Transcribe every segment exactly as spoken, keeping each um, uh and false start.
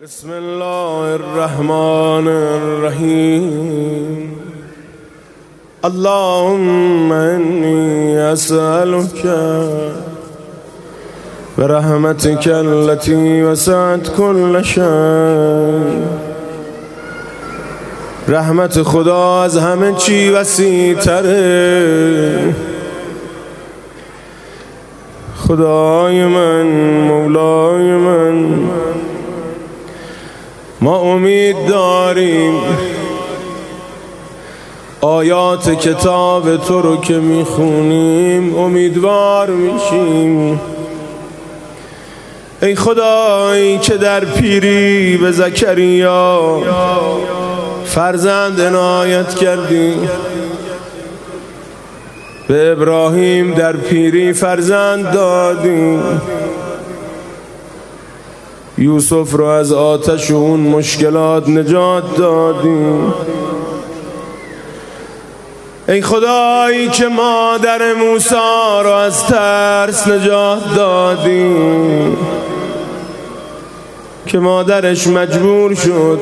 بسم الله الرحمن الرحیم. اللهم انی اسألک برحمتک التي وسعت كل شيء. رحمت خدا از همه چی وسیع تره. خدای من، مولای من، ما امید داریم آیات کتاب تو رو که میخونیم امیدوار میشیم. ای خدایی که در پیری به زکریا فرزند عنایت کردی، به ابراهیم در پیری فرزند دادی، یوسف رو از آتش و اون مشکلات نجات دادی. ای خدایی که مادر موسی رو از ترس نجات دادی، که مادرش مجبور شد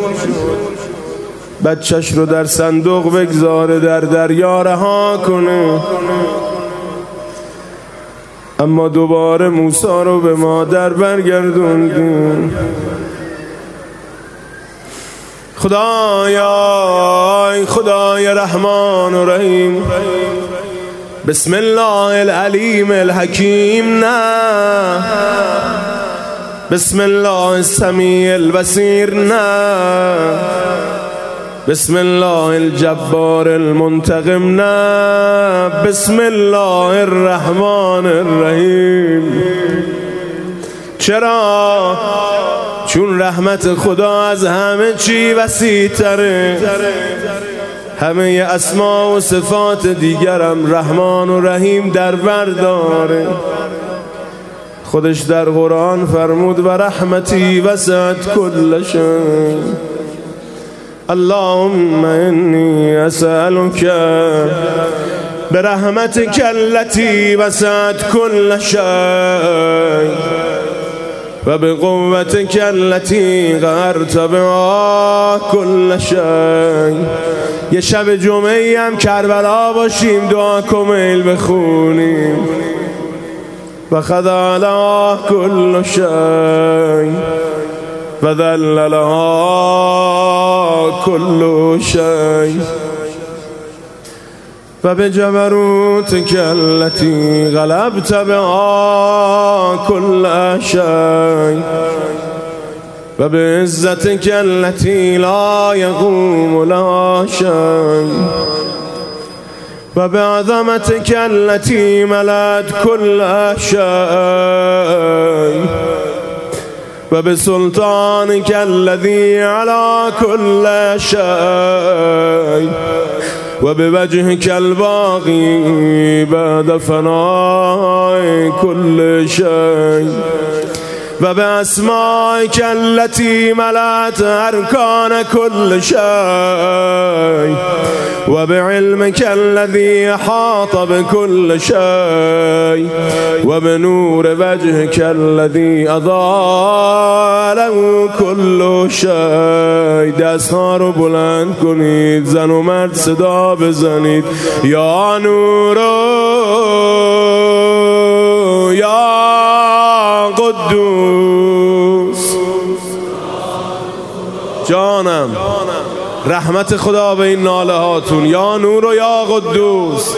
بچهش رو در صندوق بگذاره، در دریا رها کنه، اما دوباره موسی رو به مادر برگردوندی. خدایا، خدای رحمان و رحیم، بسم الله العلیم الحکیم، نه بسم الله السمیع البصیر، نه بسم الله الجبار المنتقم، نه بسم الله الرحمن الرحیم. چرا؟ چون رحمت خدا از همه چی وسیع تره. همه اسما و صفات دیگرم رحمان و رحیم در بر داره. خودش در قرآن فرمود و رحمتی وسعت کل شیء. اللهم انی اسألک برحمتک التي وسعت كل شيء و بقوتک التي قهرت بها كل شيء. یه شب جمعه هم کربلا باشیم، دعا کمیل بخونیم. و خضع لها كل شيء و ذل لها كل شيء و بجبروتك التي غلبت بها كل شيء و بعزتك التي لا يقوم لها شيء و بعظمتك التي ملأت كل شيء و بسلطانك الذي على كل شيء و بوجهك الباقي بعد فناء كل شيء و بأسمائك التي ملأت أركان كل شيء و بعلمك الذي أحاط بكل شيء و بنور وجهك الذي أضاء له كل شيء. دستها رو بلند کنید، زن و مرد صدا بزنید. یا نور یا قدوس. جانم، رحمت خدا به این ناله هاتون. یا نور و یا قدوس.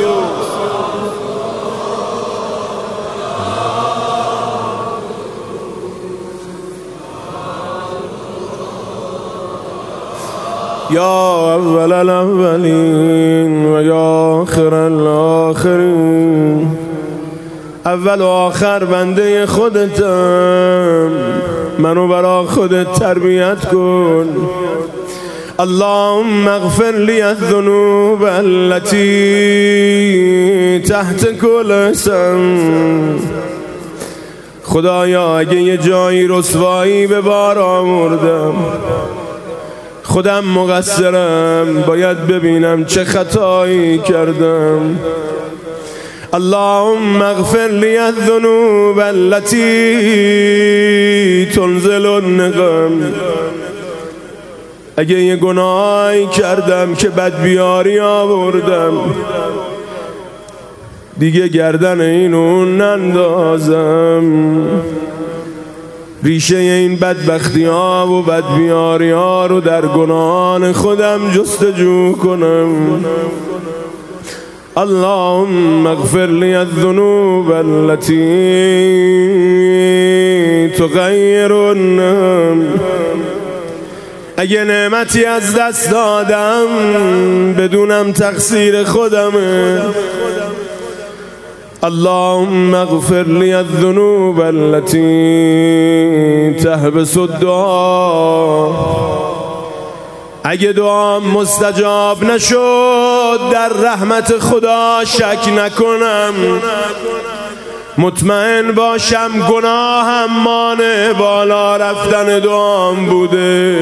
یا اول الاولین و یا آخر الاخرین. اول و آخر بنده خودتم، منو برا خودت تربیت کن. اللهم اغفر لي الذنوب التي تحت كل اسم. خدایا اگه یه جایی رسوایی به بار آوردم، خودم مقصرم، باید ببینم چه خطایی کردم. اللهم اغفر لي الذنوب التي تنزل النقم. اگه یه گناهی کردم که بدبیاری آوردم، دیگه گردن اینو نندازم، ریشه این بدبختی ها و بدبیاری ها رو در گناهان خودم جستجو کنم. اللهم اغفر لي الذنوب التي تغير النعم. اگه نعمتی از دست دادم بدونم تقصیر خودمه، اللهم اغفر لي الذنوب التي تحبس الدعاء. اگه دعام مستجاب نشد در رحمت خدا شک نکنم، مطمئن باشم گناهم مانع بالا رفتن دعام بوده.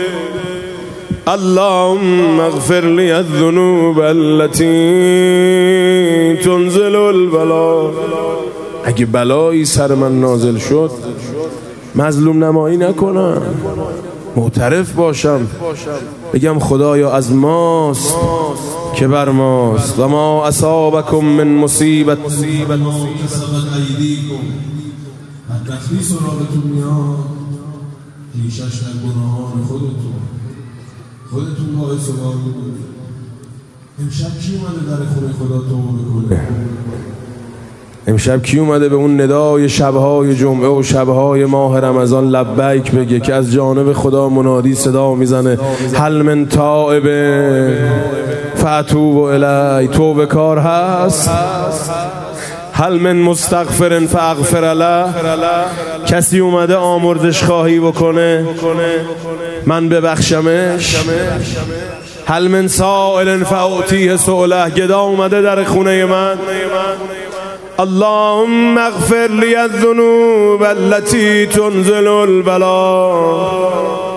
اللهم اغفر لي الذنوب التي تنزل البلاء. اگه بلایی سر من نازل شد مظلوم نمایی نکنم، معترف باشم، بگم خدایا از ماست که بر ماست. و ما اصابکم من مصیبت بدبختی سراغتون میاد، ریشش در گناهان خودتون خودتون باعث و باری بود. امشب کی اومده در خونه خدا توبه کنه؟ امشب کی اومده به اون ندای شبهای جمعه و شبهای ماه رمضان لبیک بگه که از جانب خدا منادی صدا میزنه هل من تائب فاتوب الی؟ توبه کار هست؟ هل من مستغفر فاغفر له؟ کسی اومده آمرزش خواهی بکنه من ببخشمش؟ هل من سائل فاعطیه سؤله؟ گدا اومده در خونه من؟ اللهم اغفر لي الذنوب التي تنزل البلاء.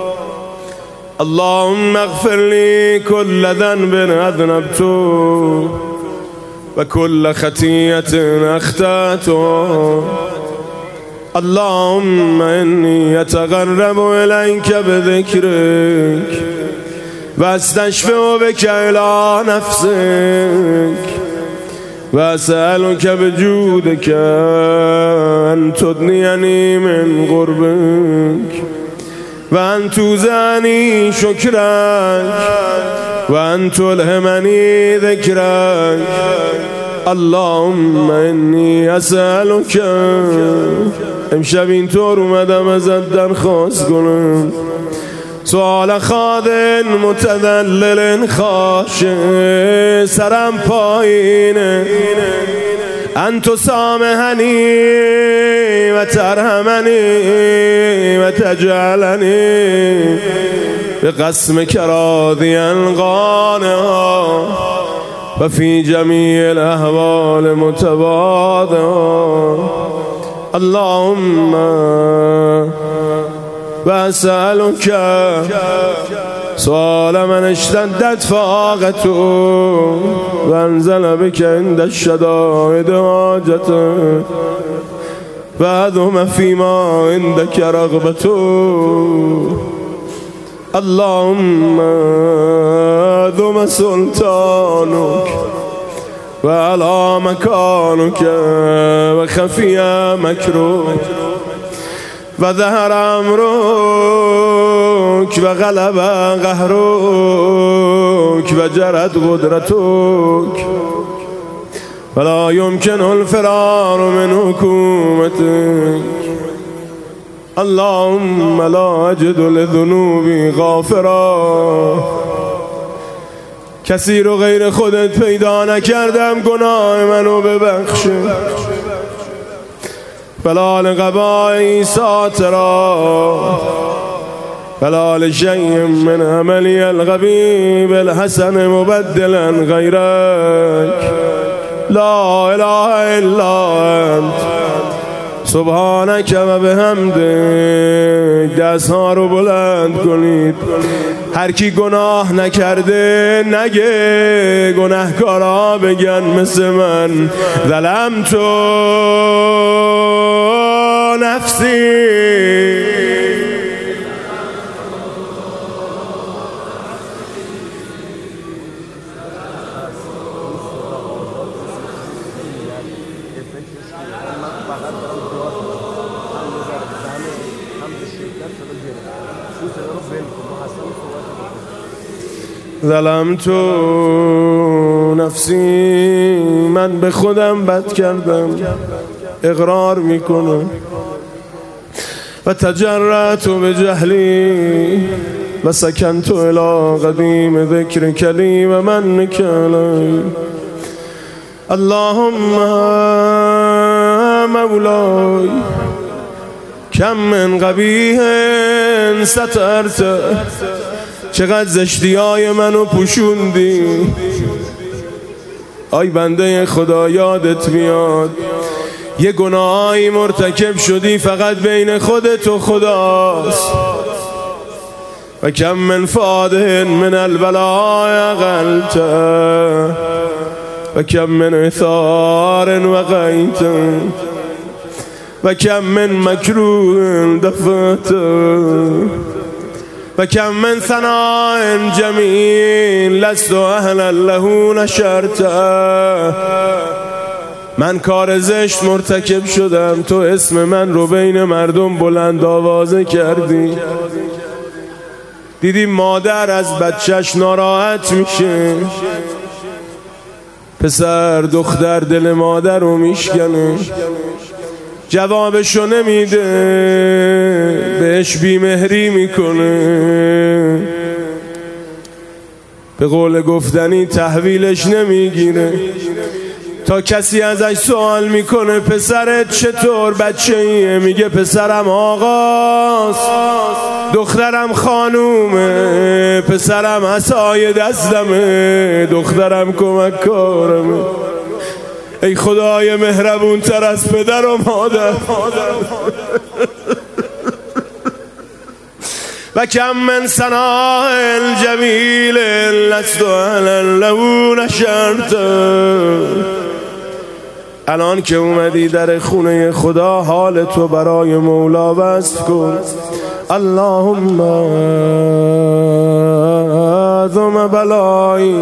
اللهم اغفر لي كل ذنب أذنبته وكل خطيئة أخطأته. اللهم إني أتقرب إليك بذكرك واستشفع بك إلى نفسك وأسألك بجودك أن تدنيني من قربك وأن توزعني شكرك وأن تلهمني ذكرك. اللهم إني أسألك. امشب اینطور اومدم ازت درخواست کنم، سوال خادن متدلل خاشع سرم پایینه، ان تسامحنی و ترحمنی و تجعلنی به قسمك راضیا قانعا و فی جمیع الاحوال متواضعا. اللهم وأسألك سؤال من اشتدت فاقته وانزل بك عند الشدائد حاجته وعظم فيما عندك رغبته. اللهم عظم سلطانك وعلى مكانك وخفي مكروك وظهر امرك وغلب قهرك وجرت قدرتك ولا يمكن الفرار من حكومتك. اللهم لا أجد لذنوبي غافرا. کسی رو غیر خودت پیدا نکردم گناه منو ببخشه. فلا لقبائی ساترا فلا لشيء من عملي الغبي بالحسن مبدلا غيرك. لا إله إلا أنت سبحانک و بحمدک. دست ها رو بلند کنید. هر کی گناه نکرده نگه، گناهکارا بگن مثل من ظلمت نفسی. ظلمت نفسی، من به خودم بد کردم، اقرار میکنم. و تجرأت به جهلی و سکنت الی قدیم ذکر کلی و من کلی. اللهم مولای کم من قبیح سترت، چقدر زشتی های منو پوشوندی. آی بنده خدا یادت میاد یه گناهی مرتکب شدی فقط بین خودت و خداست. و کم من فاده من البلاء غلط و کم من اثار و غیت و کم من مکروه دفعت و کم من ثناء جمیل لست اهلا له نشرت. من کار زشت مرتکب شدم، تو اسم من رو بین مردم بلند آوازه کردی. دیدی مادر از بچهش ناراحت میشه، پسر دختر دل مادر رو میشکنه، جوابشو نمیده، بهش بیمهری میکنه، به قول گفتنی تحویلش نمیگیره. تا کسی ازش سوال میکنه پسرت چطور، بچه ایه؟ میگه پسرم آقاست، دخترم خانومه، پسرم عصای دستمه، دخترم کمک کارمه. ای خدای مهربون تر از پدر و مادر. و کم من ثناء جمیل لست اهلا له نشرت. الان که اومدی در خونه خدا حال تو برای مولا وصف کن. اللهم ذم بلایی،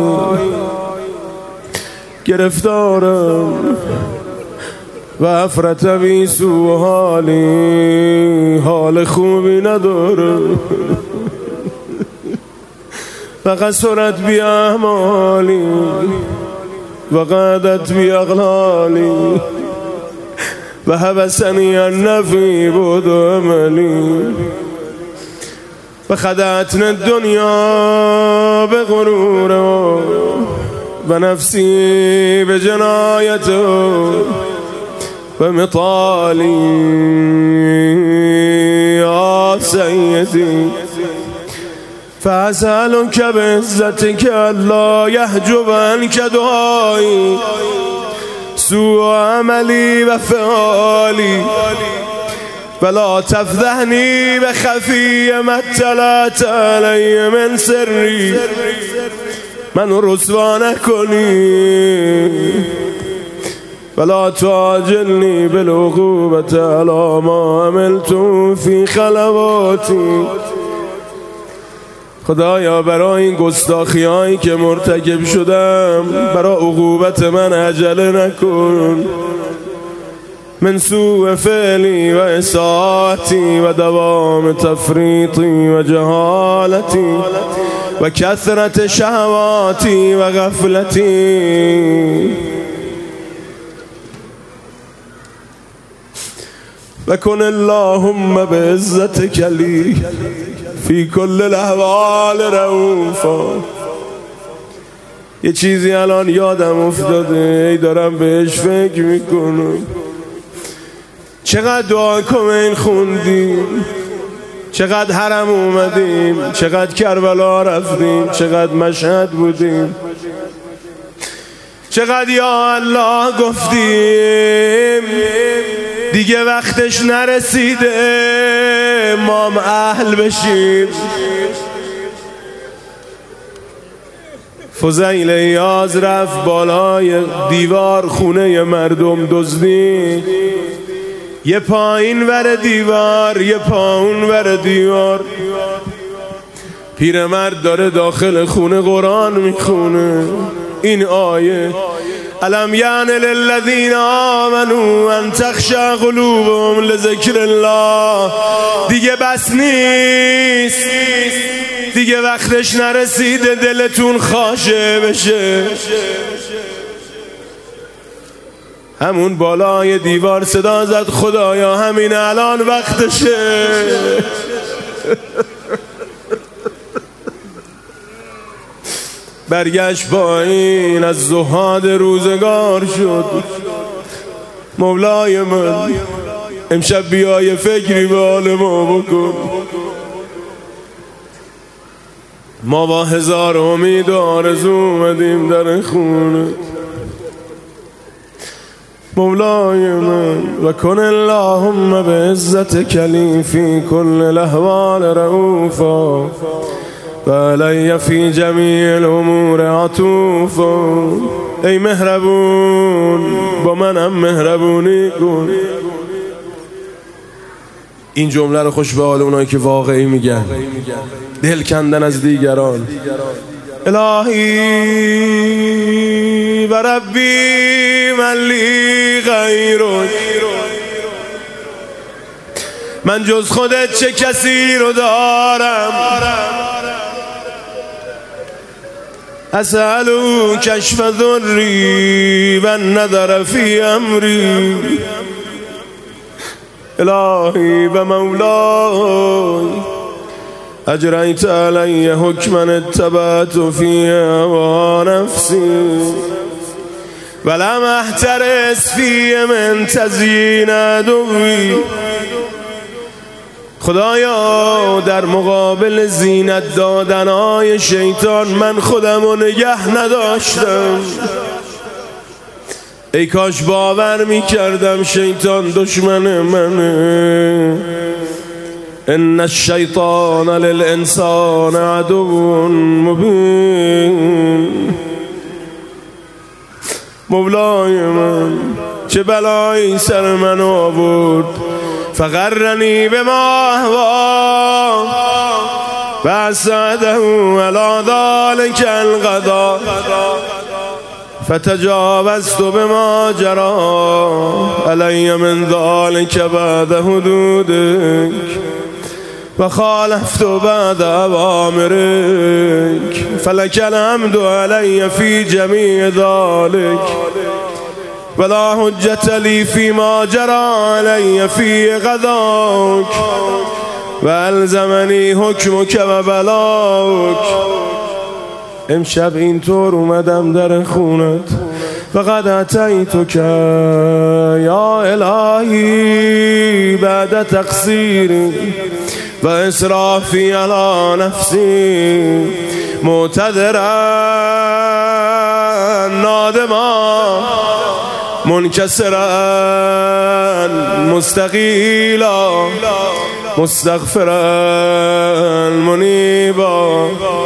گرفتارم و افرت بی سو حالی، حال خوبی ندارم و قصرت بی اعمالی و قعدت بی اغلالی و حبسنی النفی بود عملی و خدعتن الدنیا به غرور و نفسی به جنایت و مطالی. یا سیدی فاسألک بعزتک الا یحجب عنک دعایی سوء عملی و فعالی ولا تفضحنی بخفی ما اطلعت علی من سری. منو رسوا نکنی ولا تعجلنی بالعقوبة علی ما عملت فی خلواتی. خدایا برای این گستاخی هایی که مرتکب شدم برای عقوبت من عجله نکن. من سوء فعلی و اساءتی و دوام تفریطی و جهالتی و کثرت شهواتی و غفلتی و کن اللهم بعزتک لی فی کل الاحوال رؤوفا. یه چیزی الان یادم افتاده، ای دارم بهش فکر میکنم. چقدر دعا کمین خوندیم، چقدر حرم اومدیم، چقدر کربلا رفتیم، چقدر مشهد بودیم، چقدر یا الله گفتیم، دیگه وقتش نرسیده مام اهل بشیم. فضیل یاز رفت بالای دیوار خونه مردم دزدی، یه پایین ور دیوار یه پاون ور دیوار. پیرمرد داره داخل خونه قرآن میخونه این آیه الم یعن للذین آمنوا ان تخشع قلوبهم لذکر الله. دیگه بس نیست، دیگه وقتش نرسیده دلتون خاشه بشه. همون بالای دیوار صدا زد خدایا همین الان وقتشه. برگشت پایین از زهاد روزگار شد. مولای من امشب بیای فکری به حال ما بکن. ما با هزار امید و آرزو اومدیم در خونه. مولای من و کن اللهم به عزت کلی فی کل الاحوال رؤوفا و علی فی جمیع الامور عطوفا. ای مهربون با منم مهربونی کن. این جمله رو خوش به حال اونایی که واقعی میگن، دل کندن از دیگران. الهی و ربی من لی غیرک، من جز خودت چه کسی رو دارم. اسألو کشف ذری و نظر فی امری. الهی و مولای اجریت علی حکما اتبعت فی هوا نفسی ولم احترس فی من تزیین عدوی. خدایا در مقابل زینت دادنهای شیطان من خودم رو نگه نداشتم. ای کاش باور میکردم شیطان دشمن منه. ان الشیطان للانسان عدو مبین. مولای من چه بلایی سر من آورد. فغرنی بما اهوا و اسعده علی ذلک القضا فتجاوزت بما جرى علی من ذلک بعد حدودک و خالفت بعد اوامرک فلک الحمد علی فی جمیع ذلک ولا حجت لی فی ما جرى علی فی قضاک و الزمنی حکمک و بلاک. امشب اینطور اومدم در خونت فقد اتیتک یا الهی بعد تقصیری و اسرافی علی نفسی معتذرا نادما منکسرا مستقیلا مستغفرا منیبا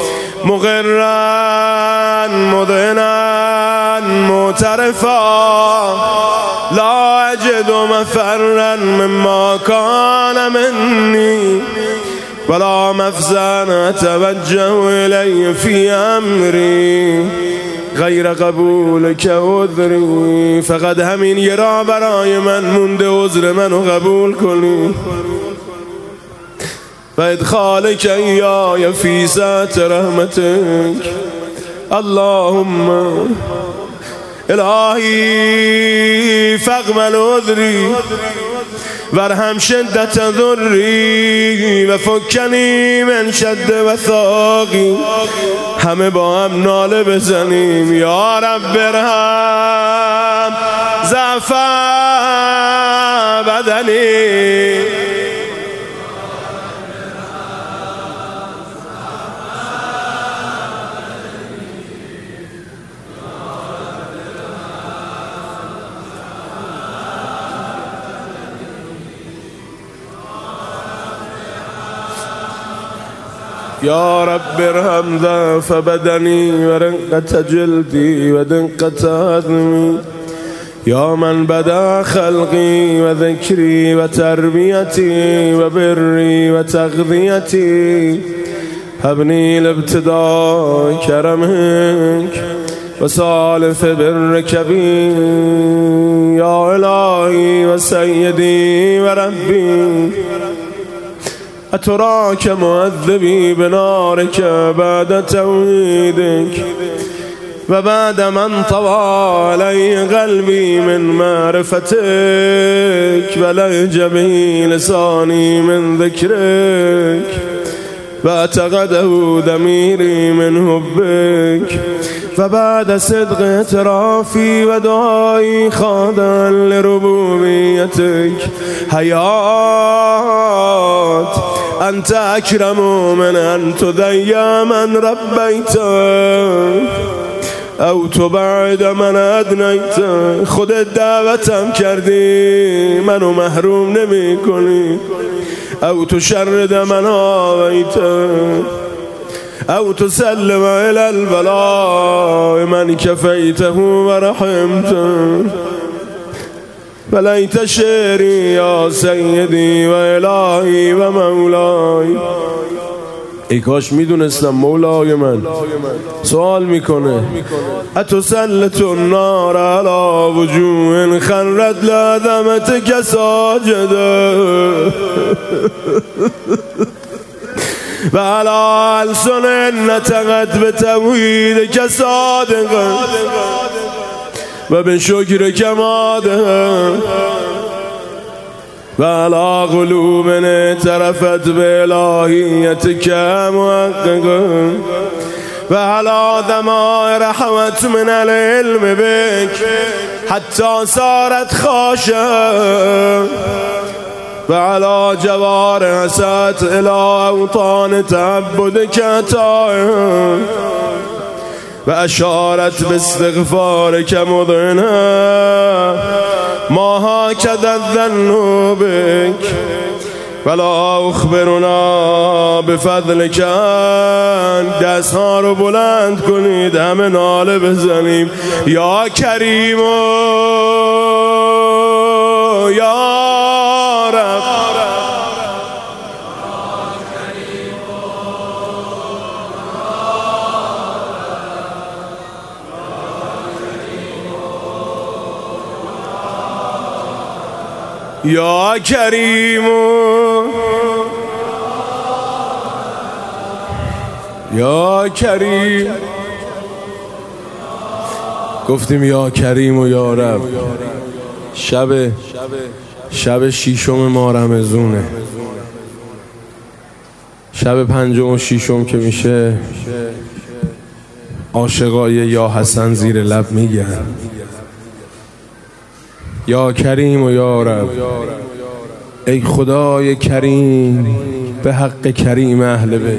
مقرا مذعنا معترفا لا اجد مفرا مما كان مني ولا مفزعا اتوجه الی فی امری غیر قبولک عذری. فقط همین یه راه برای من مونده عذر منو قبول کنی و ادخالک ایای فی سعة رحمتک. اللهم الهی فاقبل عذری وارحم شدت ضری و فکنی من شد وثاقی. همه با هم ناله بزنیم یا رب ارحم ضعف بدنی. یا رب ارحم ضعف بدنی و رقت جلدی و دقت عظمی یا من بدا خلقی و ذکری و تربیتی و بری و تغذیتی هبنی الابتداء کرمک و سالف برک بی یا الهی و سیدی و ربی اتراک معذبی بنارک بعد توحیدک و بعد من طوى علی قلبی من معرفتک و لهج به لسانی من ذکرک و اعتقده ضمیری من حبک و بعد صدق اعترافی و دعایی خاضعا لربوبیتک حیات انت اکرم من ان تضیع من ربیت او تبعد من ادنیت. خودت دعوتم کردی منو محروم نمی کنی، او تشرد من آویت او تسلم الى البلاء من کفیته و رحمت. فلیت شعری یا سیدی و الهی و مولای. ای کاش میدونستم مولای من. سوال میکنه اتسلط النار علی وجوه خرت لعظمتک ساجده و علی السن نطقت بتوحیدک صادقا و به شکرک مادها و علی قلوب اعترفت بالهیتک محققا و علی ضمائر حوت من العلم بک حتی صارت خاشعا و علی جوارح سات الی اوطان تعبدک طائعا و اشارت باستغفارک مذعنا ما هکذا الظن بک ولا اخبرنا بفضلک. دستها رو بلند کنید همه ناله بزنیم یا کریم یا رب. یا کریم یا کریم. گفتیم یا کریم و یا رب. شب شب شیشم ما رمضونه، شب پنجم و شیشم که میشه عاشقای یا حسن زیر لب میگن یا کریم و یا رب. ای خدای کریم به حق کریم اهل بیت.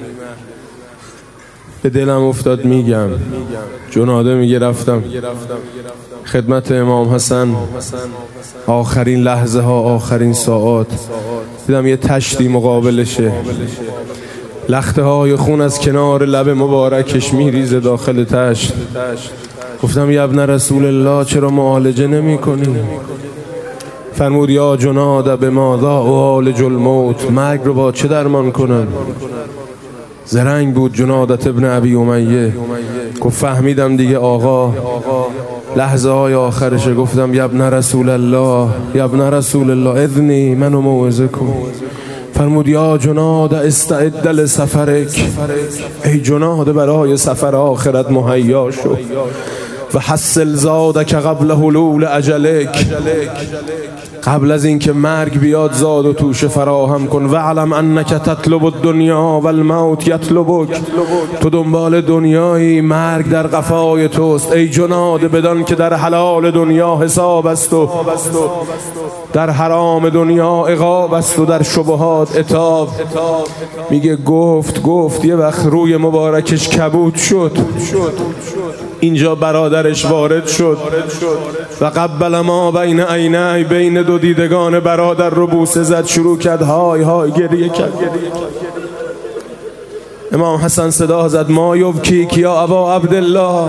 به دلم افتاد میگم. جناده میگه رفتم خدمت امام حسن آخرین لحظه ها آخرین ساعات، دیدم یه تشتی مقابلشه، لخته های خون از کنار لب مبارکش میریزه داخل تشت. گفتم یا ابن رسول الله چرا معالجه نمی کنی؟ فرمود یا جناده به ماذا اعالج الموت. مرگ رو با چه درمان کنم؟ زرنگ بود جنادت ابن ابی امیه. گفت فهمیدم دیگه آقا، لحظه های آخرشه. گفتم یا ابن رسول الله یا ابن رسول الله اذنی منو موعظه کن. فرمود یا جناده استعد لسفرک. ای جناده برای سفر آخرت مهیا شو و حصل زادک قبل حلول اجلک. قبل از اینکه مرگ بیاد زاد و توشه فراهم کن. و علم انک تطلب الدنیا و الموت یطلبک. تو دنبال دنیایی، مرگ در قفای توست. ای جناده بدان که در حلال دنیا حساب است و در حرام دنیا عقاب است و در شبهات عتاب. میگه گفت گفت یه وقت روی مبارکش کبود شد. اینجا برادرش وارد شد و قبل ما بین عینی، بین دو دیدگان برادر رو بوسه زد. شروع کرد های های گریه کرد. امام حسن صدا زد ما یبکیک یا ابا عبدالله.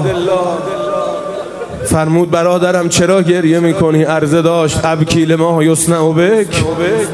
فرمود برادرم چرا گریه میکنی؟ عرضه داشت ابکی لما یصنع بک،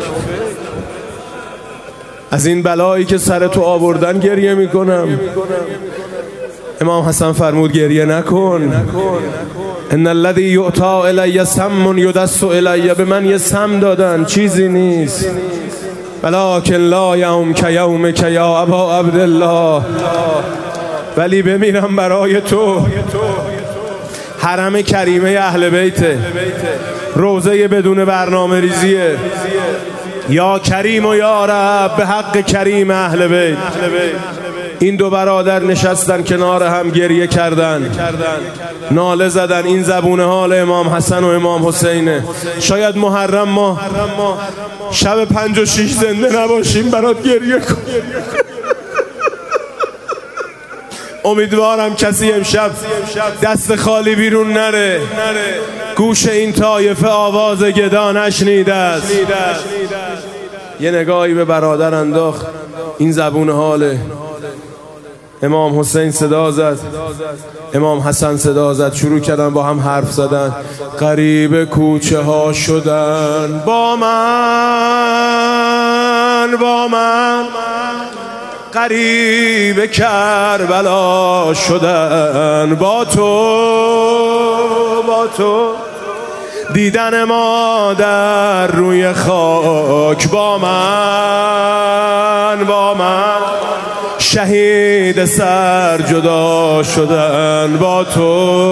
از این بلایی که سر تو آوردن گریه میکنم. امام حسن فرمود گریه نکن. ان الذی یعطی الی سم یدس الی، به من یه سم دادن چیزی نیست. ولکن لا یوم که یوم که یا ابا عبدالله، ولی بمیرم برای تو. حرم کریمه اهل بیته، روزه بدون برنامه ریزیه. یا کریم و یا رب، به حق کریم اهل بیت. این دو برادر نشستن کنار هم گریه کردن، ناله زدن. این زبون حال امام حسن و امام حسینه. شاید محرم ما شب پنج و شیش زنده نباشیم برات گریه کن. امیدوارم کسی امشب دست خالی بیرون نره. گوش این طایفه آواز گدا نشنیده است. یه نگاهی به برادر انداخت. این زبون حاله. امام حسین صدا زد، امام حسن صدا زد، شروع کردن با هم حرف زدن. غریب کوچه ها شدن با من، با من غریب کربلا شدن با تو، با تو دیدن ما در روی خاک با من، با من شهید سر جدا شدن با تو،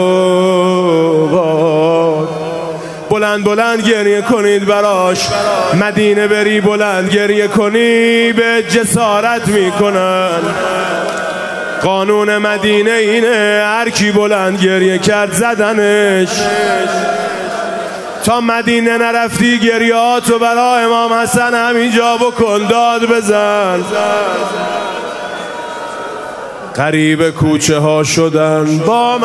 با بلند بلند گریه کنید براش. مدینه بری بلند گریه کنی به جسارت میکنن. قانون مدینه اینه، هر کی بلند گریه کرد زدنش. تا مدینه نرفتی گریهاتو برای امام حسن همینجا بکن، داد بزن. غریب کوچه ها شدن با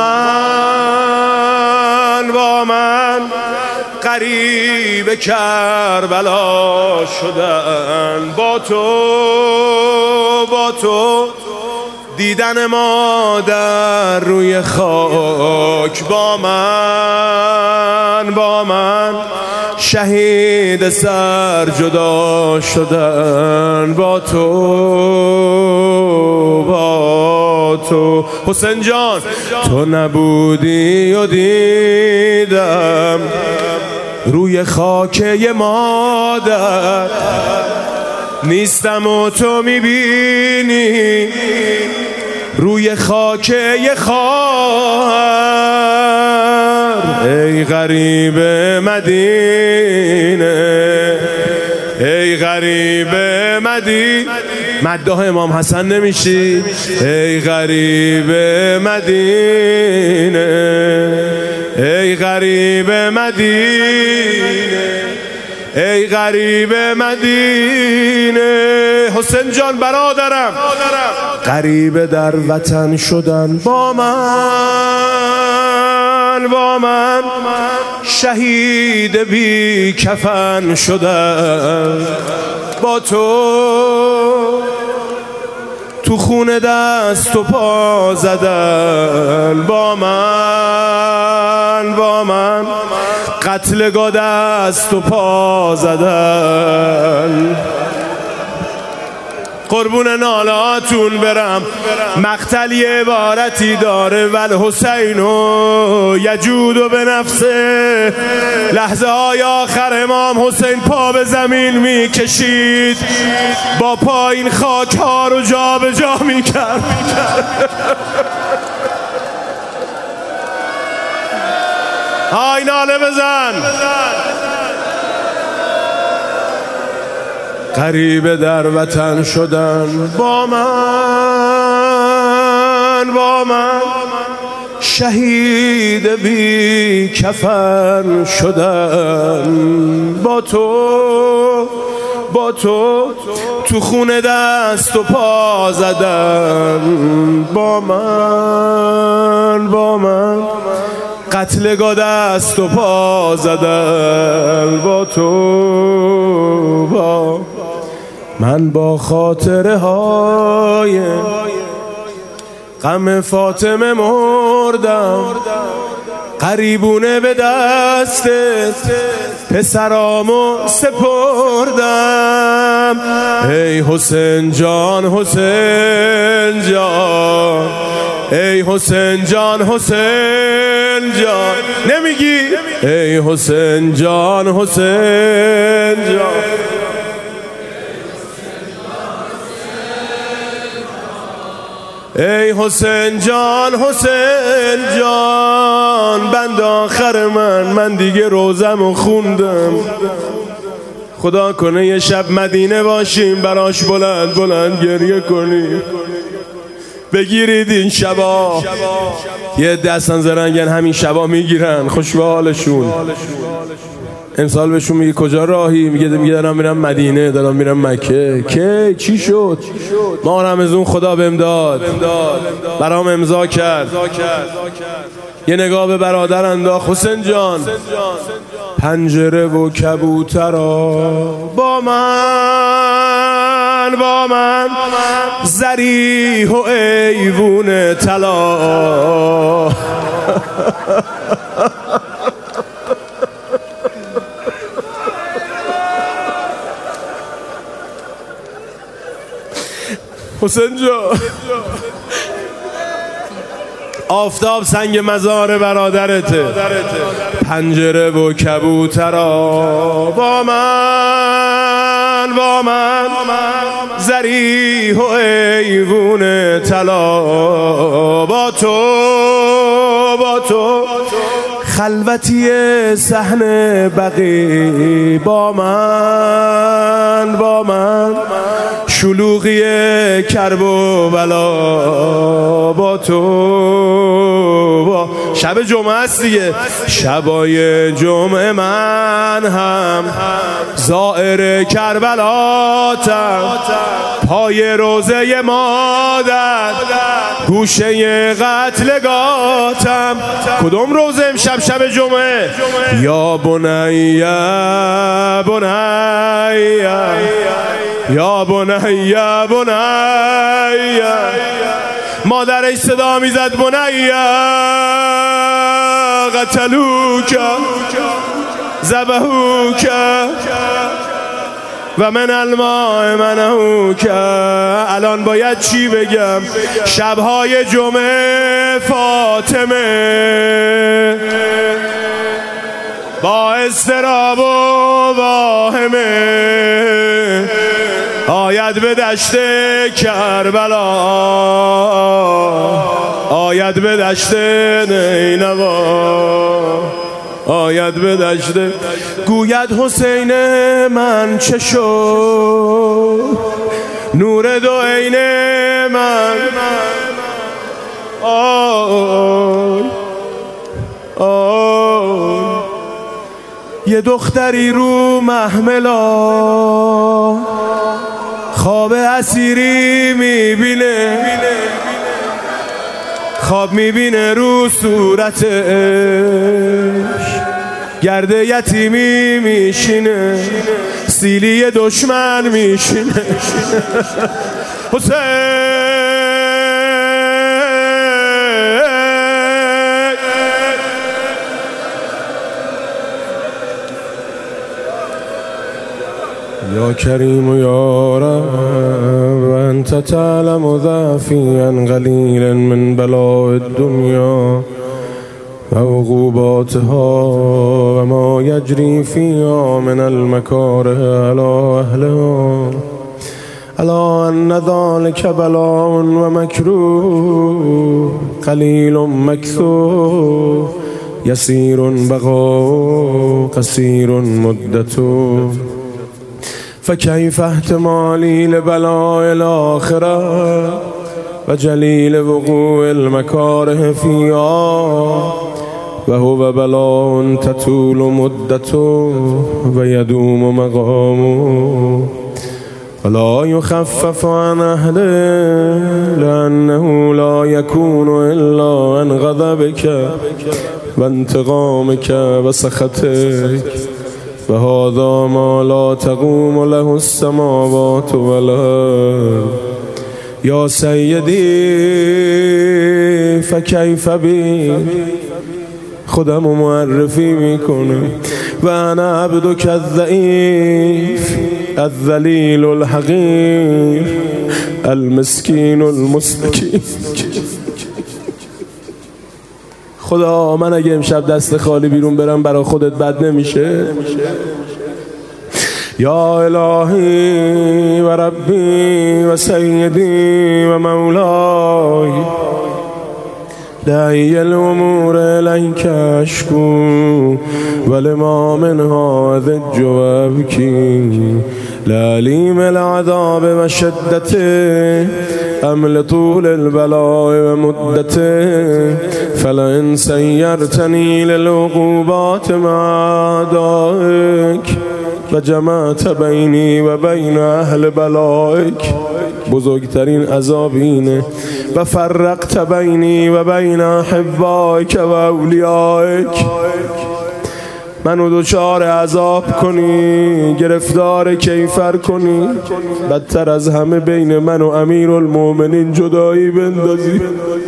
من، با من غریب کربلا شدن با تو، با تو دیدن ما در روی خاک با من، با من شهید سر جدا شدن با تو، با تو. حسین جان تو نبودی و دیدم روی خاک مادر، نیستم و تو میبینی روی خاک خواهر. ای غریب مدینه، ای غریب مدینه، مدح امام حسن نمیشی؟ ای غریب مدینه، ای غریب مدینه، ای غریب مدینه. حسین جان برادرم، غریب در وطن شدن با من، با من شهید بی کفن شدن با تو. تو خونه دست و پا زدن با من، با من قتلگاه دست و پا زدن. قربون نالاتون برم. مقتلی عبارتی داره ول حسین و یجود به نفسه. لحظه های آخر امام حسین پا به زمین می کشید، با پا این خاک ها رو جا به جا می کرد. های ناله بزن. غریب در وطن شدن با من، با من شهید بی کفن شدن با تو، با تو تو خونه دست و پا زدن با من، با من قتلگاه دست و پا زدن با تو، با من. با خاطره های غم فاطمه مردم، قریبونه به دستت پسرامو سپردم. ای حسین جان حسین جان، ای حسین جان حسین جان، نمیگی ای حسین جان حسین جان. ای حسین جان حسین جان، بند آخر من من دیگه روزمو خوندم. خدا کنه یه شب مدینه باشیم براش بلند بلند گریه کنیم. بگیرید این شبا، یه دستن زرنگن همین شبا میگیرن، خوش به حالشون. امسال بهشون میگه کجا راهی؟ میگه میگه دارم میرم مدینه، دارم میرم مکه. که چی شد؟ ما رمضان خدا بهم داد، برام امضا کرد. یه نگاه به برادر انداخت. حسین جان پنجره و کبوترا با من، با من زریح و ایوون طلا. حسین جان آفتاب سنگ مزار برادرته، پنجره و کبوترا با من، با من زریح و ایوون طلا. با تو، با تو خلوتی صحن بقی، با من، با من شلوغی کرب و بلا. با تو، با شب جمعه است دیگه، شبای جمعه من هم زائر کربلاتم، پای روزه مادر گوشه قتلگاتم. کدوم روزه امشب شب جمعه؟ یا بنیا بنیا یا بنیا بنیا، مادرش صدا میزد بنیا قتلوک ذبحوک و من الماء منعوک. الان باید چی بگم؟ شبهای جمعه فاطمه با اضطراب و واهمه آید به دشت کربلا، آید به دشت نینوا، آید به دشت. گوید حسین من چه شد، نور دو عین من. آی آی یه دختری رو محملا خواب اسیری میبینه، خواب میبینه رو صورتش گرد یتیمی میشینه، سیلی دشمن میشینه. حسین یا کریم یا رب انت تعلم ضعفی قلیلا من بلاء الدنیا و عقوباتها و ما یجری فیها من المکاره علی اهلها، الا ان ذلک بلاء و مکروه قلیل مکثور یسیر بقاء قصیر مدته. فكيف احتمالي لبلاء الآخرة وجليل وقوع المكاره فيها وهو بلاء تطول مدته ويدوم مقامه ولا يخفف عن أهله لأنه لا يكون إلا عن غضبك وانتقامك وسخطك، فهذا ما لا تقوم له السماوات والأرض یا سیدی فکیف بی، خودم رو معرفی میکنه و انا عبدک الضعیف الذلیل الحقیر المسکین المستکین. خدا من اگه امشب دست خالی بیرون برم برای خودت بد نمیشه؟ یا الهی و ربی و سیدی و مولای دعی الامور الیک اشکو ولما منها ذج و ابکی لعلیم العذاب و شدته ام لطول البلاء و مدته فلئن سیرتنی للعقوبات مع اعدائک و جمعت بینی و بین اهل بلائک، بزرگترین عذاب اینه، و فرقت بینی و بین احبائک و اولیائک، منو دچار عذاب کنی، گرفتار کیفر کنی، بدتر از همه بین من و امیر المؤمنین جدایی بندازی،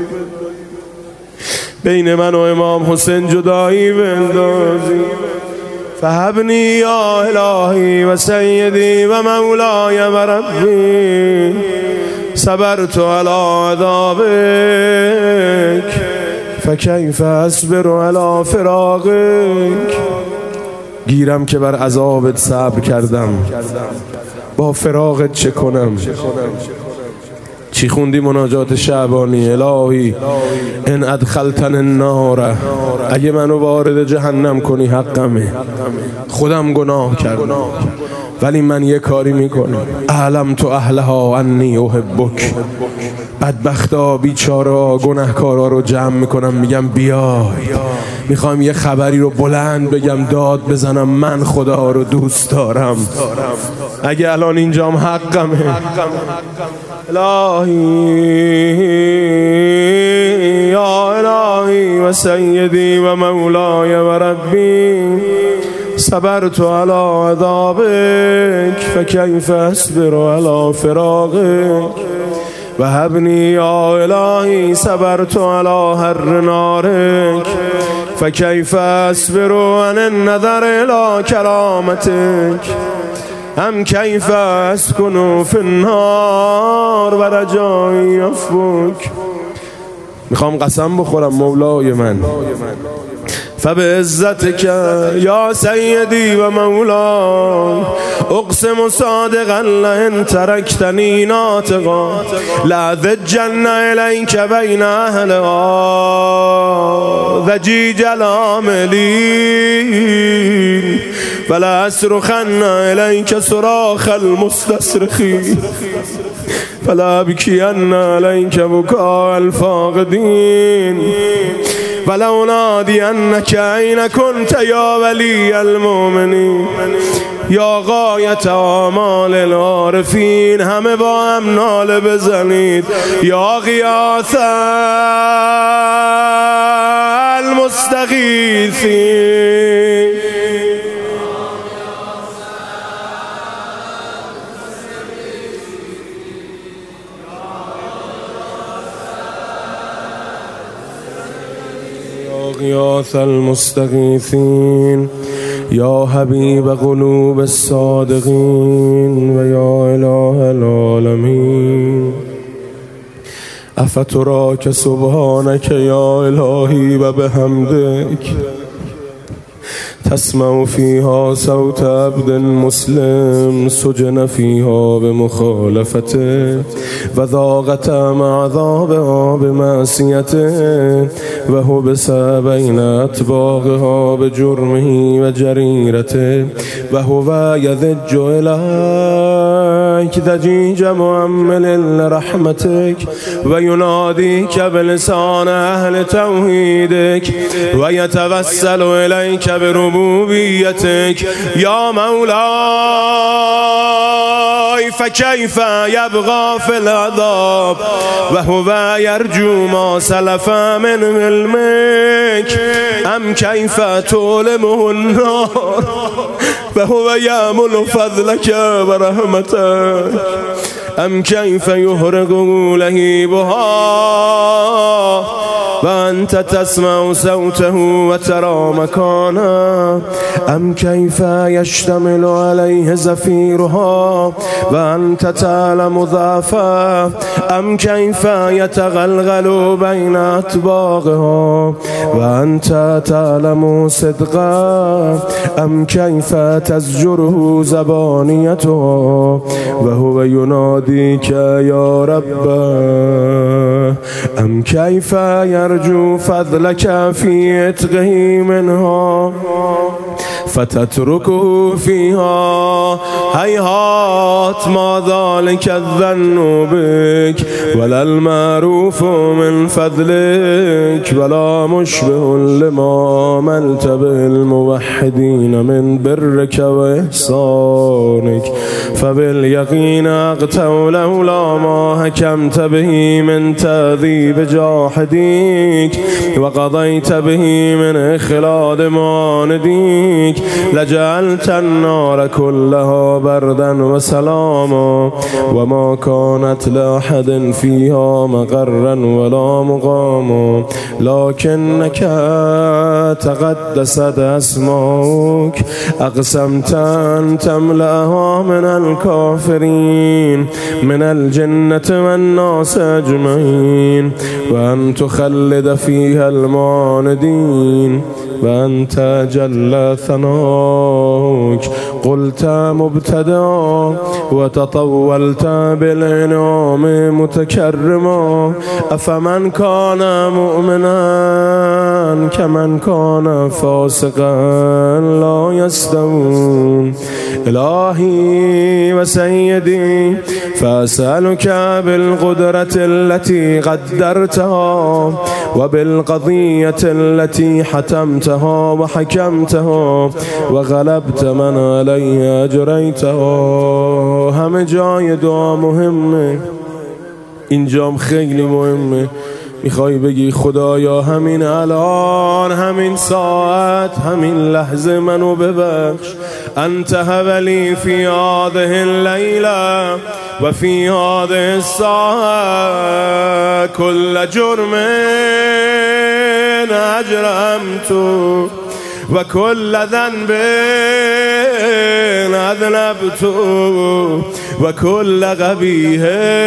بین من و امام حسین جدایی بندازی. فهبنی یا الهی و سیدی و مولای و ربی صبرت علی عذابک فکیف اصبر علی فراقک. گیرم که بر عذابت صبر کردم، با فراقت چه کنم؟ چی خوندی مناجات شعبانی؟ الهی ان ادخلتن النار، اگه منو وارد جهنم کنی حقمه، خودم گناه کردم ولی من یه کاری میکنم، اعلم تو اهلها انی احبک، بدبختا بیچارا گناهکارا رو جمع میکنم، میگم بیای، میخوام یه خبری رو بلند بگم، داد بزنم، من خدا رو دوست دارم، اگه الان اینجام حقمه. الهی یا الهی و سیدی و مولای و ربی صبرت علی عذابک فکیف اصبر علی فراقک و هبنی یا الهی صبرت علی حر نارک فکیف اصبر عن النظر الی کرامتک ام کیف اسکن فی النار و رجای عفوک. میخوام قسم بخورم مولای من، فبعزتک یا سیدی و مولا اقسم صادقا لئن ترکتنی ناطقا لأذجن الیک بین اهلها ضجیج العاملین فلأصرخن الیک صراخ المستصرخین فلأبکین الیک بکاء الفاقدین ولو نادینک این کنت یا ولی المؤمنین یا غایت آمال العارفین. همه با هم ناله بزنید یا غیاث المستغیثین. غیاث المستغیثین یا حبیب قلوب الصادقین و یا اله العالمین افتراک سبحانک یا الهی و بحمدک تسمع فیها صوت عبد مسلم سجن فیها بمخالفته و ذاقت مع عذابها بمعصیته و حبس بین اتباعها بجرمه و جریرته و هو یذج الیک ضجیج مؤمل لرحمتک و ینادیک بلسان اهل توحیدک و یتوسل الیک بربوبیتک یا مولای فکیف یبقى فی العذاب و هو یرجو ما سلف من علمک ام کیف تولمه النار و هو یعمل فضلک و رحمتک ام کیف یحرق لهیبها و انت تسمع صوته و ترى مکانه ام کیف یشتمل علیه زفیرها و انت تعلم ضعفه ام کیف یتغلغل بین اطباقها و انت تعلم صدقه ام کیف تزجره زبانیته و هو ینادیک یا رب ام کیف یرجو فضلک فی عتقه منها فتتركه فيها هيهات ما ذلك الظن بك ولا المعروف من فضلك ولا مشبه لما عملت به الموحدين من برك وإحسانك فباليقين أقتوا لولا ما حكمت به من تأديب جاحديك وقضيت به من إخلاد معانديك لجعلت النار كلها بردا وسلاما وما كانت لأحد فيها مقرا ولا مقاما لكنك تقدست أسماؤك أقسمت أن تملأها من الكافرين من الجنة والناس أجمعين وأن تخلد فيها المعاندين وأنت جل ثناك قلت مبتدا وتطولت بالإنعام متكرما أفمن كان مؤمنا كمن كان فاسقا لا يستوون إلهي وسيدي فأسألك بالقدرة التي قدرتها وبالقضية التي حتمتها وحكمتها وغلبت من عليها أجريتها. همه جای دعا مهمه، اینجام خیلی مهمه. میخوای بگی خدایا همین الان، همین ساعت، همین لحظه منو ببخش. انت هولی فی هذه اللیله و فی هذه الساعه کل جرم اجرمت و کل ذنب اذنبت و کل قبیح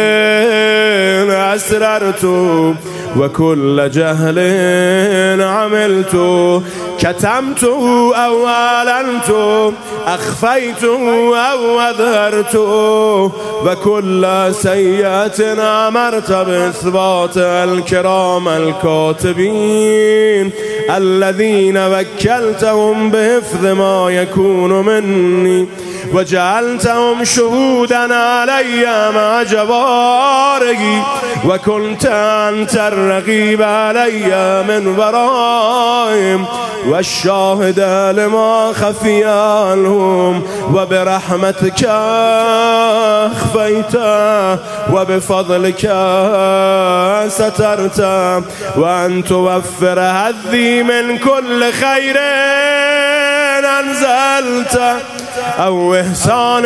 اسررت و کل جهل عملت کتمت او اعلنت اخفیت او اظهرت و کل سیئت امرت باثبات الکرام الکاتبین الذين وكلتهم بحفظ ما يكون مني وجعلتهم شهودا علي مع جواري وكنت أنت الرقيب علي من ورائهم والشاهد لما خفي عنهم وبرحمتك أخفيت وبفضلك سترت وأن توفر هذي من كل خير أنزلت أو إحسان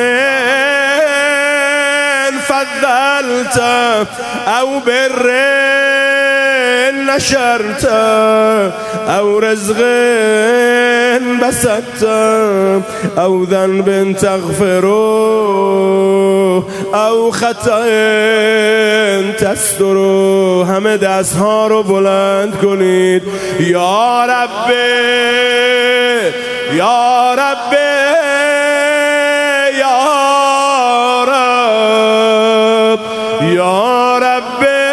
فضلت أو بر نشرت أو رزق بسطت أو ذنب تغفره أو خطأ تستر. همه دستها رو بلند کنید. یا رب یا رب یا رب یا رب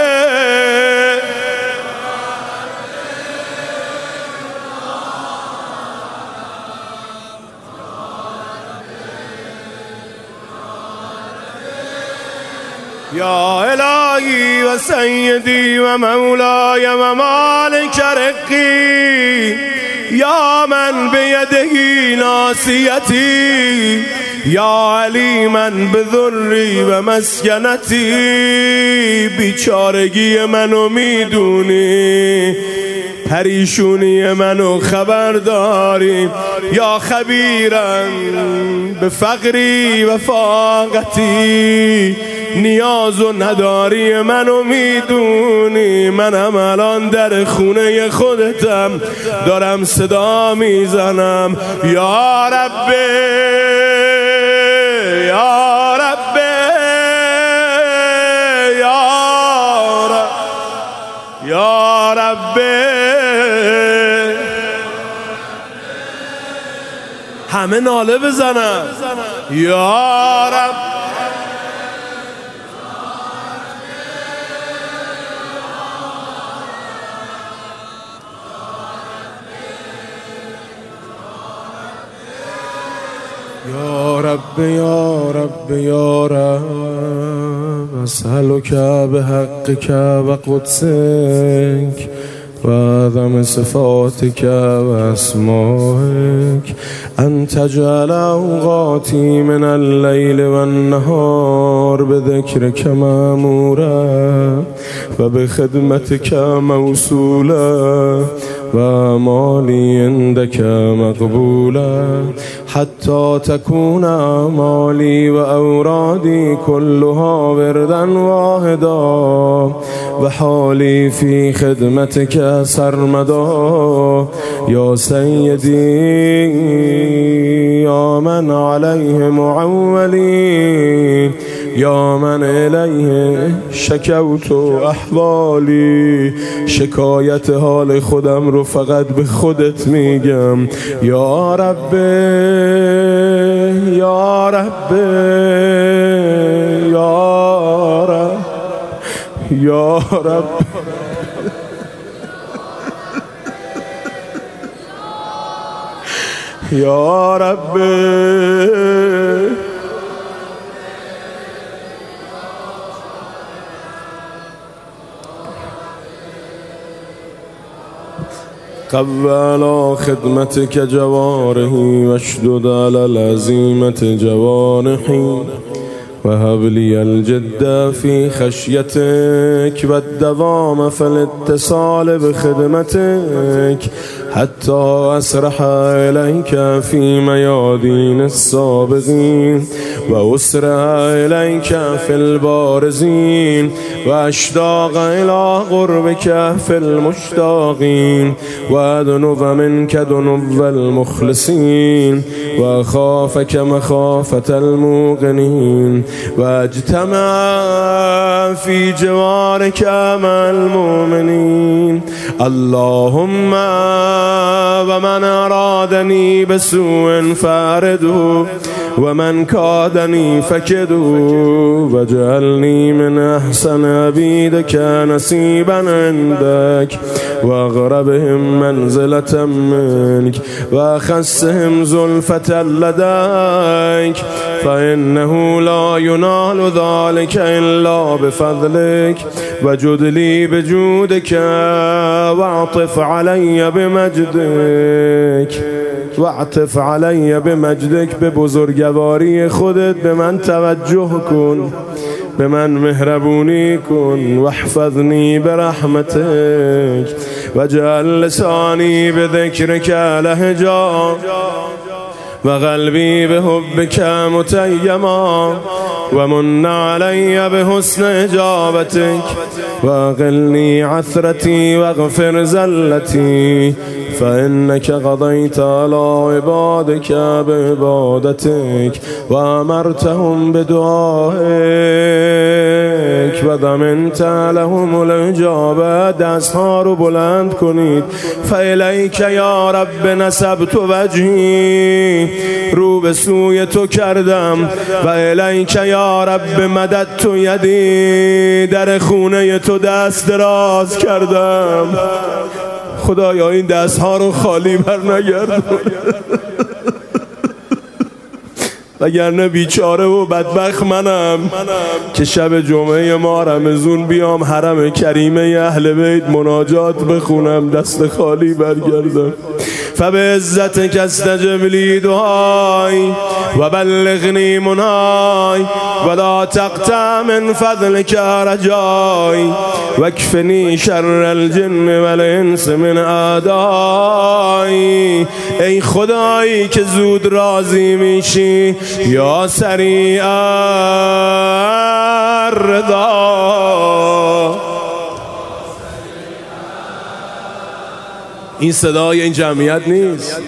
یا الهی و سیدی و مولاي و مالک رقی یا من بیدهی ناصیتی یا علیما بذری و مسکنتی. بیچارگی منو میدونی، پریشونی منو خبر داری. یا خبیرن به فقری و فاقتی، نیاز و نداری منو میدونی. منم الان در خونه خودتم دارم صدا میزنم یا رب یا رب یا رب یا رب. همه ناله بزنن یا رب. یا رب یا رب یا رب، اسألک بحقک و قدسک و اعظم صفاتک و اسمائک ان تجعل اوقاتی من اللیل و النهار بذکرک مأمورا و بخدمتک موصولا و اعمالی عندک مقبولا حتی تكون اعمالی و اورادی کلها وردا واحدا و حالی فی خدمتک سرمدا یا سیدی یا من علیه معولی یا من الیه شکوت احوالی. شکایت حال خودم رو فقط به خودت میگم یا رب یا رب یا رب یا رب. یا رب قو على خدمتك جوارحي واشدد على العزيمة جوانحي وهب لي الجد في خشيتك والدوام في الاتصال بخدمتك حتى أسرح إليك في ميادين السابقين وأسرع إليك في البارزين وأشتاق إلى قربك في المشتاقين وأدنو منك دنو المخلصين وأخافك مخافة الموقنين واجتمع في جوارك مع المؤمنين. اللهم ومن أرادني بسوء فارده ومن كادني فكده واجعلني من أحسن عبيدك نصيبا عندك وأغربهم منزلة منك وأخسهم زلفة لديك فإنه لا ينال ذلك إلا بفضلك وجد لي بجودك واعطف علي بمجدك واعطف علي بمجدك. به بزرگواری خودت به من توجه کن، به من مهربونی کن. واحفظنی برحمتك وجعل لسانی بذکرک لهجا و قلبی بحبک متیما و من علی بحسن اجابتک و اقلنی عثرتی و اغفر زلتی فإنك قضيت على عبادك بعبادتك وأمرتهم بدعائك و ضمنت لهم الإجابة. دستها رو بلند کنید. فإلیک یا رب نسبت وجهی، رو به سوی تو کردم. و الیک یا رب مددت یدی، در خونه تو دست دراز کردم. خدایا این دست ها رو خالی بر نگردون، وگرنه بیچاره و بدبخت منم که شب جمعه ما رمضون بیام حرم کریمه اهل بیت مناجات بخونم دست خالی برگردم. فبعزتك استجب لي دعائي وبلغني مناي ولا تقطع من فضلك رجائي واکفنی شر الجن والانس من اعدایی. ای خدایی که زود راضی میشی یا سریع الرضا. این صدای این جمعیت نیست.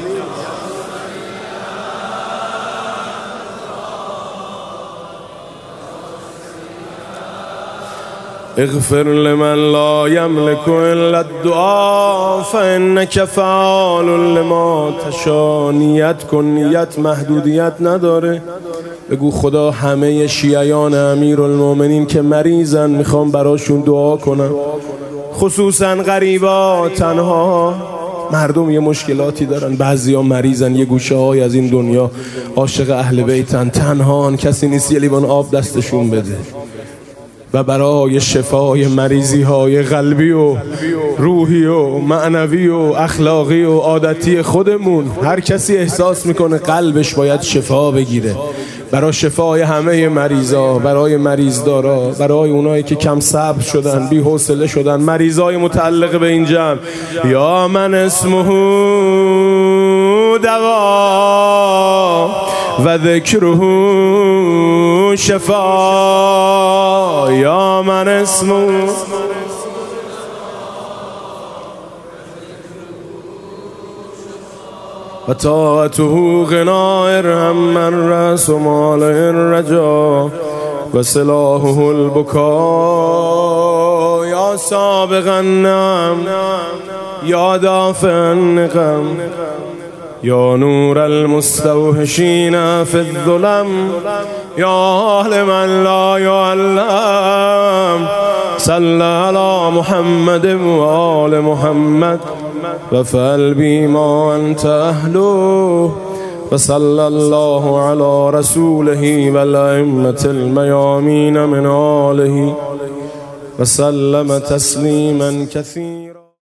اغفر لمن لا يملك الا الدعاء فانك فعال لما تشاء. نیت کن، نیت محدودیت نداره. بگو خدا همه شیعیان امیرالمومنین که مریضن میخوام براشون دعا کنم، خصوصا غریبا، تنها. مردم یه مشکلاتی دارن، بعضیا مریضن، یه گوشه های از این دنیا عاشق اهل بیتن، تنها، کسی نیست یه لیوان آب دستشون بده. و برای شفای مریضی های قلبی و روحی و معنوی و اخلاقی و عادتی خودمون، هر کسی احساس میکنه قلبش باید شفا بگیره، برای شفای همه مریضا، برای مریضدارا، برای اونایی که کم صبر شدن، بی حوصله شدن، مریضای متعلق به این جمع. یا من اسمه دوا و ذکره شفا. یا من اسمه و طاعته غنا ارحم من رأس مال الرجا و سلاحه البکا. یا سابق النعم یا دافع النقم یا نور المستوحشین فی الظلم یا اهل من لا یعلم. صل علی محمد و آل محمد و فعل بی ما انت اهله و صلی الله علی رسوله و الائمة المیامین من آله و سلم تسلیما کثیرا.